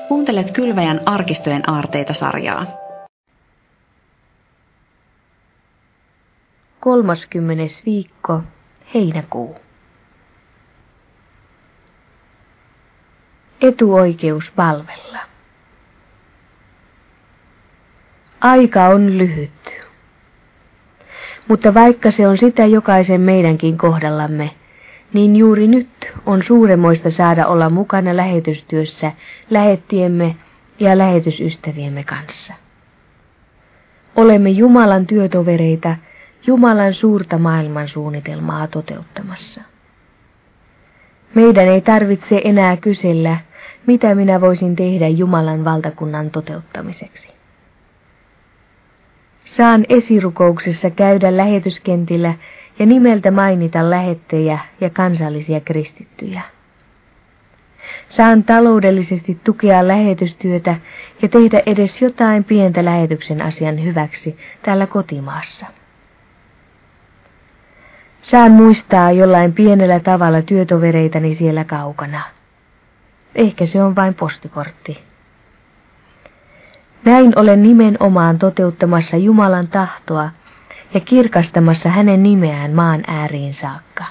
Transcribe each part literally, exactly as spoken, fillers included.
Kuuntelet Kylväjän arkistojen aarteita-sarjaa. Kolmaskymmenes viikko, heinäkuu. Etuoikeus palvella. Aika on lyhyt. Mutta vaikka se on sitä jokaisen meidänkin kohdallamme, niin juuri nyt on suuremmoista saada olla mukana lähetystyössä lähettiemme ja lähetysystäviemme kanssa. Olemme Jumalan työtovereita Jumalan suurta maailman suunnitelmaa toteuttamassa. Meidän ei tarvitse enää kysellä, mitä minä voisin tehdä Jumalan valtakunnan toteuttamiseksi. Saan esirukouksessa käydä lähetyskentillä ja nimeltä mainita lähettejä ja kansallisia kristittyjä. Saan taloudellisesti tukea lähetystyötä ja tehdä edes jotain pientä lähetyksen asian hyväksi täällä kotimaassa. Saan muistaa jollain pienellä tavalla työtovereitani siellä kaukana. Ehkä se on vain postikortti. Näin olen nimenomaan toteuttamassa Jumalan tahtoa ja kirkastamassa hänen nimeään maan ääriin saakka.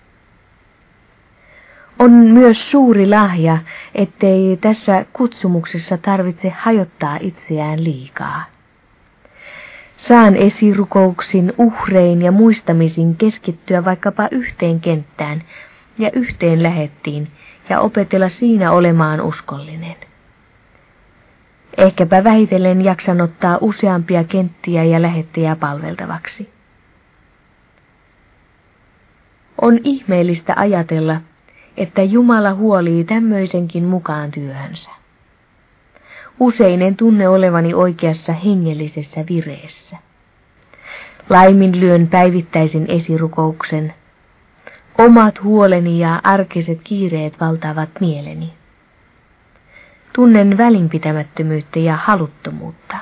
On myös suuri lahja, ettei tässä kutsumuksessa tarvitse hajottaa itseään liikaa. Saan esirukouksin, uhrein ja muistamisin keskittyä vaikkapa yhteen kenttään ja yhteen lähettiin ja opetella siinä olemaan uskollinen. Ehkäpä vähitellen jaksan ottaa useampia kenttiä ja lähettejä palveltavaksi. On ihmeellistä ajatella, että Jumala huolii tämmöisenkin mukaan työhönsä. Usein en tunne olevani oikeassa hengellisessä vireessä. Laiminlyön päivittäisen esirukouksen. Omat huoleni ja arkiset kiireet valtaavat mieleni. Tunnen välinpitämättömyyttä ja haluttomuutta.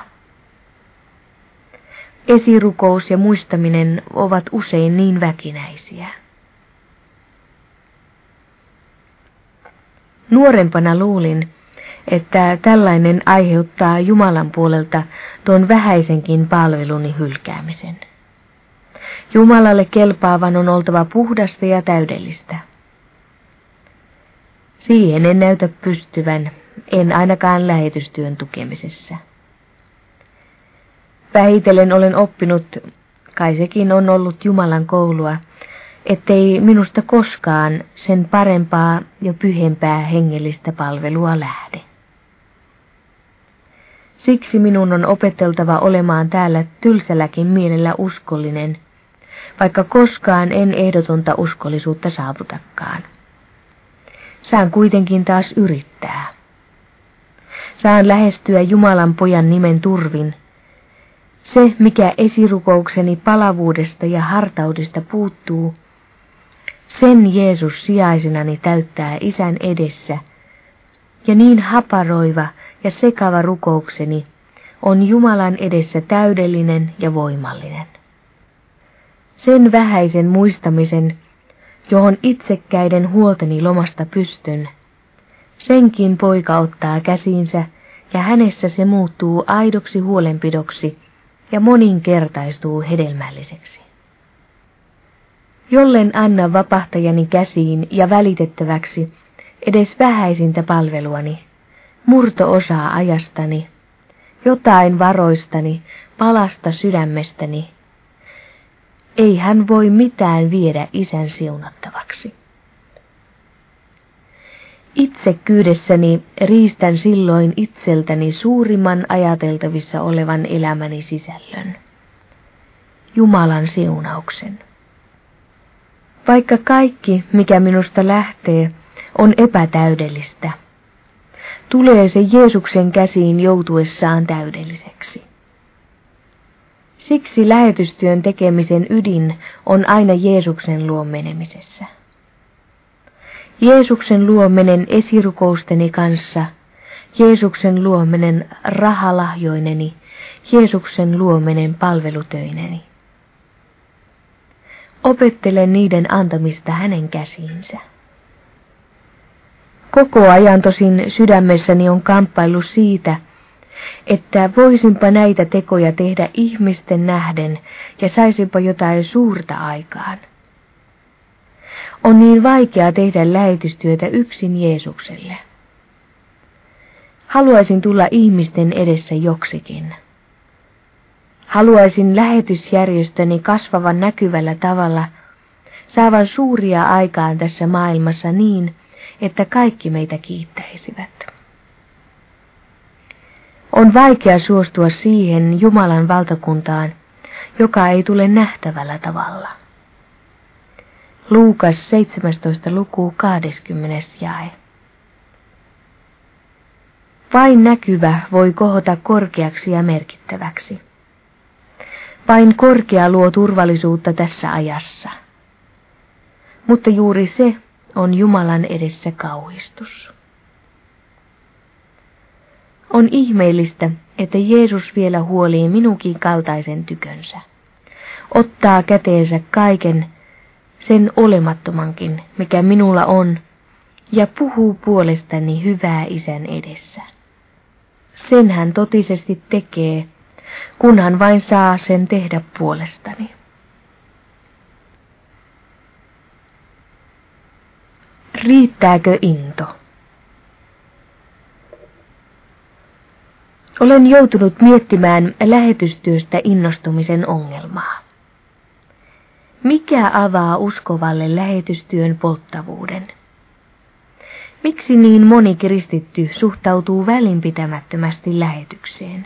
Esirukous ja muistaminen ovat usein niin väkinäisiä. Nuorempana luulin, että tällainen aiheuttaa Jumalan puolelta tuon vähäisenkin palveluni hylkäämisen. Jumalalle kelpaavan on oltava puhdasta ja täydellistä. Siihen en näytä pystyvän, en ainakaan lähetystyön tukemisessa. Vähitellen olen oppinut, kai sekin on ollut Jumalan koulua, ettei minusta koskaan sen parempaa ja pyhempää hengellistä palvelua lähde. Siksi minun on opeteltava olemaan täällä tylsälläkin mielellä uskollinen, vaikka koskaan en ehdotonta uskollisuutta saavutakaan. Saan kuitenkin taas yrittää. Saan lähestyä Jumalan pojan nimen turvin. Se, mikä esirukoukseni palavuudesta ja hartaudesta puuttuu, sen Jeesus sijaisenani täyttää Isän edessä, ja niin haparoiva ja sekava rukoukseni on Jumalan edessä täydellinen ja voimallinen. Sen vähäisen muistamisen, johon itsekkäiden huolteni lomasta pystyn, senkin poika ottaa käsiinsä ja hänessä se muuttuu aidoksi huolenpidoksi ja moninkertaistuu hedelmälliseksi. Jollen anna vapahtajani käsiin ja välitettäväksi edes vähäisintä palveluani, murto-osaa ajastani, jotain varoistani, palasta sydämestäni, ei hän voi mitään viedä Isän siunattavaksi. Itsekkyydessäni riistän silloin itseltäni suurimman ajateltavissa olevan elämäni sisällön, Jumalan siunauksen. Vaikka kaikki, mikä minusta lähtee, on epätäydellistä, tulee se Jeesuksen käsiin joutuessaan täydelliseksi. Siksi lähetystyön tekemisen ydin on aina Jeesuksen luo menemisessä. Jeesuksen luo menen esirukousteni kanssa, Jeesuksen luo menen rahalahjoineni, Jeesuksen luo menen palvelutöineni. Opettelen niiden antamista hänen käsiinsä. Koko ajan tosin sydämessäni on kamppailu siitä, että voisinpa näitä tekoja tehdä ihmisten nähden ja saisinpa jotain suurta aikaan. On niin vaikea tehdä lähetystyötä yksin Jeesukselle. Haluaisin tulla ihmisten edessä joksikin. Haluaisin lähetysjärjestöni kasvavan näkyvällä tavalla, saavan suuria aikaan tässä maailmassa niin, että kaikki meitä kiittäisivät. On vaikea suostua siihen Jumalan valtakuntaan, joka ei tule nähtävällä tavalla. Luukas seitsemästoista luku kahdeskymmenes jae. Vain näkyvä voi kohota korkeaksi ja merkittäväksi. Vain korkea luo turvallisuutta tässä ajassa. Mutta juuri se on Jumalan edessä kauhistus. On ihmeellistä, että Jeesus vielä huolii minunkin kaltaisen tykönsä. Ottaa käteensä kaiken, sen olemattomankin, mikä minulla on, ja puhuu puolestani hyvää Isän edessä. Sen hän totisesti tekee, kunhan vain saa sen tehdä puolestani. Riittääkö into? Olen joutunut miettimään lähetystyöstä innostumisen ongelmaa. Mikä avaa uskovalle lähetystyön polttavuuden? Miksi niin moni kristitty suhtautuu välinpitämättömästi lähetykseen?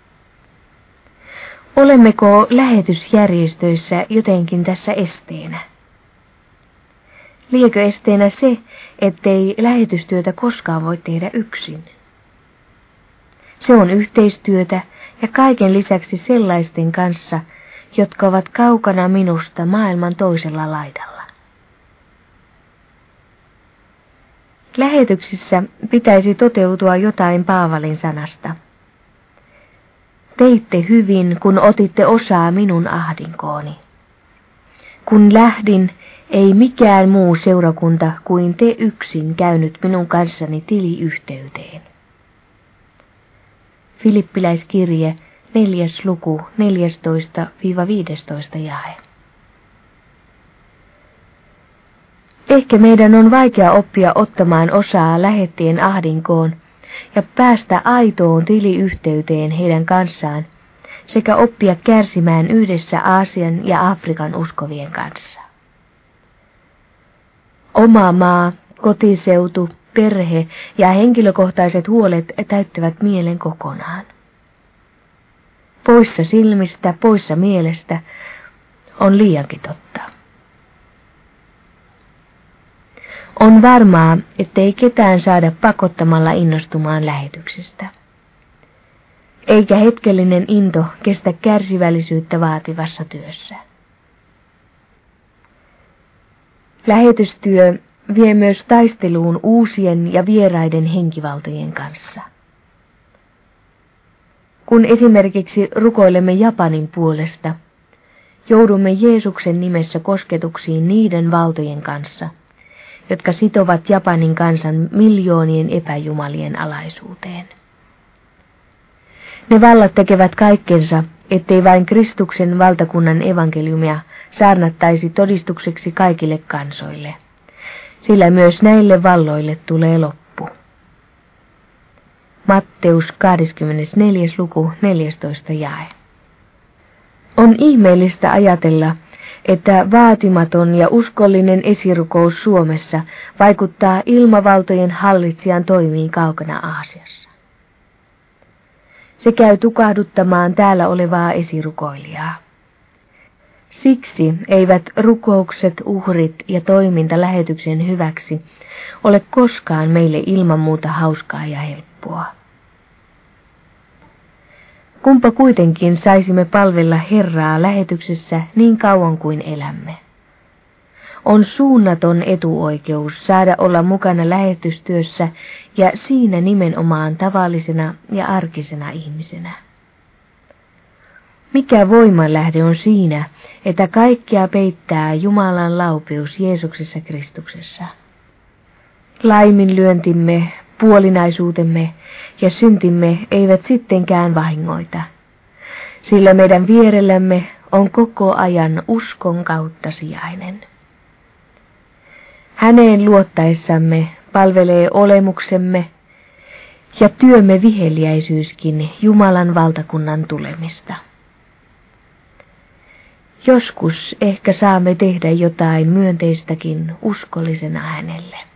Olemmeko lähetysjärjestöissä jotenkin tässä esteenä? Liekö esteenä se, ettei lähetystyötä koskaan voi tehdä yksin? Se on yhteistyötä ja kaiken lisäksi sellaisten kanssa, jotka ovat kaukana minusta maailman toisella laidalla. Lähetyksissä pitäisi toteutua jotain Paavalin sanasta. Teitte hyvin, kun otitte osaa minun ahdinkooni. Kun lähdin, ei mikään muu seurakunta kuin te yksin käynyt minun kanssani tiliyhteyteen. Filippiläiskirje, neljäs luku, neljästoista viidestoista jae. Ehkä meidän on vaikea oppia ottamaan osaa lähettien ahdinkoon ja päästä aitoon tiliyhteyteen heidän kanssaan sekä oppia kärsimään yhdessä Aasian ja Afrikan uskovien kanssa. Oma maa, kotiseutu, perhe ja henkilökohtaiset huolet täyttävät mielen kokonaan. Poissa silmistä, poissa mielestä on liiankin totta. On varmaa, ettei ketään saada pakottamalla innostumaan lähetyksestä. Eikä hetkellinen into kestä kärsivällisyyttä vaativassa työssä. Lähetystyö vie myös taisteluun uusien ja vieraiden henkivaltojen kanssa. Kun esimerkiksi rukoilemme Japanin puolesta, joudumme Jeesuksen nimessä kosketuksiin niiden valtojen kanssa, jotka sitovat Japanin kansan miljoonien epäjumalien alaisuuteen. Ne vallat tekevät kaikkensa, ettei vain Kristuksen valtakunnan evankeliumia saarnattaisi todistukseksi kaikille kansoille, sillä myös näille valloille tulee loppu. Matteus kahdeskymmenesneljäs luku, neljästoista jae. On ihmeellistä ajatella, että vaatimaton ja uskollinen esirukous Suomessa vaikuttaa ilmavaltojen hallitsijan toimiin kaukana Aasiassa. Se käy tukahduttamaan täällä olevaa esirukoilijaa. Siksi eivät rukoukset, uhrit ja toiminta lähetyksen hyväksi ole koskaan meille ilman muuta hauskaa ja helppoa. Kumpa kuitenkin saisimme palvella Herraa lähetyksessä niin kauan kuin elämme. On suunnaton etuoikeus saada olla mukana lähetystyössä ja siinä nimenomaan tavallisena ja arkisena ihmisenä. Mikä voimanlähde on siinä, että kaikkea peittää Jumalan laupeus Jeesuksessa Kristuksessa? Laiminlyöntimme, puolinaisuutemme ja syntimme eivät sittenkään vahingoita, sillä meidän vierellämme on koko ajan uskon kautta sijainen. Häneen luottaessamme palvelee olemuksemme ja työmme viheliäisyyskin Jumalan valtakunnan tulemista. Joskus ehkä saamme tehdä jotain myönteistäkin uskollisena hänelle.